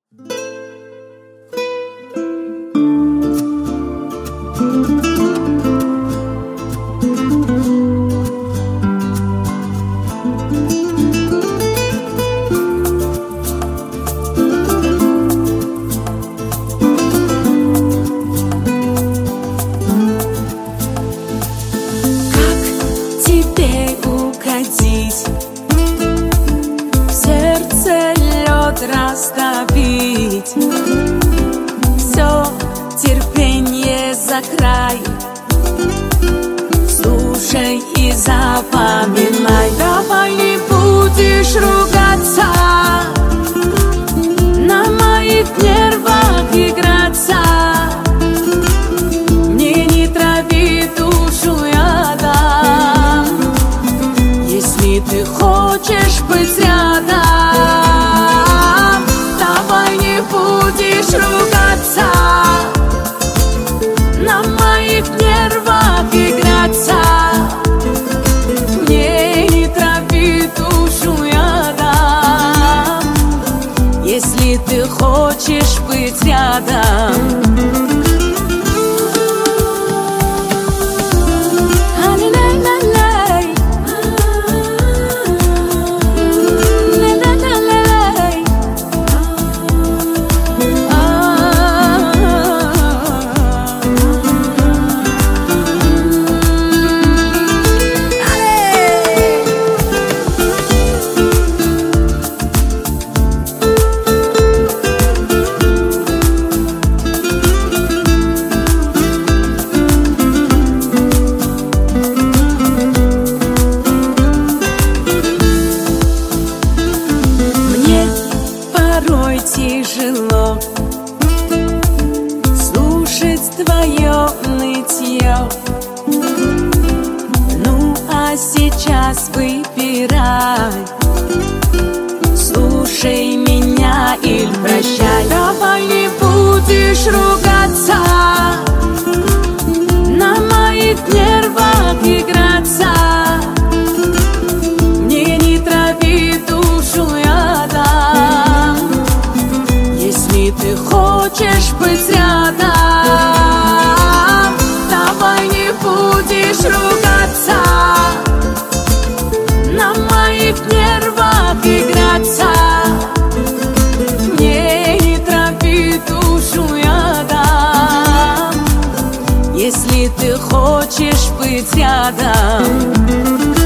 Растопить все терпение за край. Слушай и запоминай. Давай не будешь ругаться, на моих нервах играться. Мне не трави душу ядом, если ты хочешь быть рядом. Будешь ругаться, на моих нервах играться. Мне не трави душу ядом, если ты хочешь быть рядом. Тяжело слушать твое нытье. Ну а сейчас выбирай, слушай меня или прощай. Давай не будешь ругаться, на моих нервах играться. Мне не трави душу ядом, если ты хочешь быть рядом. Давай не будешь ругаться, на моих нервах играться. Мне не трави душу ядом, если ты хочешь быть рядом.